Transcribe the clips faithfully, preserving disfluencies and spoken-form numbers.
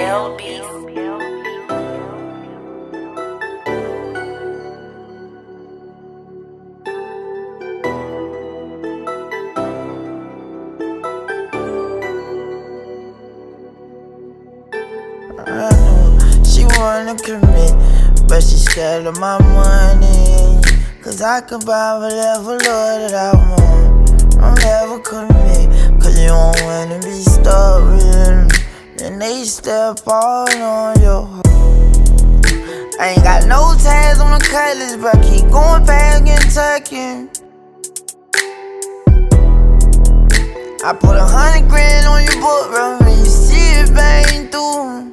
L B. I know she wanna commit, but she scared of my money. Cause I can buy whatever, Lord, that I want. Don't ever commit, cause you don't wanna be stuck with them. Then they step all on your heart. I ain't got no tags on the cutlass, but keep going past Kentucky. I put a hundred grand on your book, bro, when you see it bang through.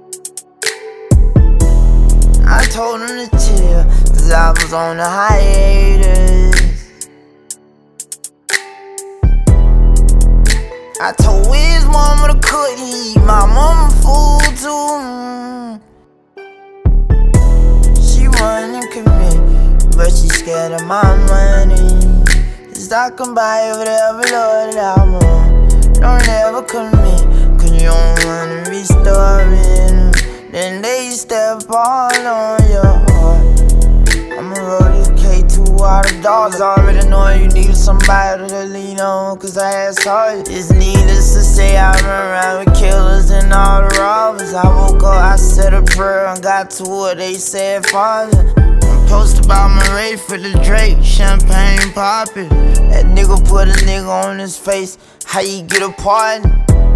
I told him to chill, cause I was on the hiatus. I told his mama to cook, he eat my mama food too. She wanna commit, but she scared of my money. Cause I can buy whatever, Lord, that I want. Don't ever commit, cause you don't wanna be starving. Then they step all on your heart. I'ma roll this K two out of dogs. Already knowing you needed somebody to lean on, cause I had saw you. It's needless to say I run around with killers and all the robbers. I woke up, I said a prayer and got to what they said, Father. I'm posted about my rate for the Drake, champagne poppin'. That nigga put a nigga on his face, how you get a pardon?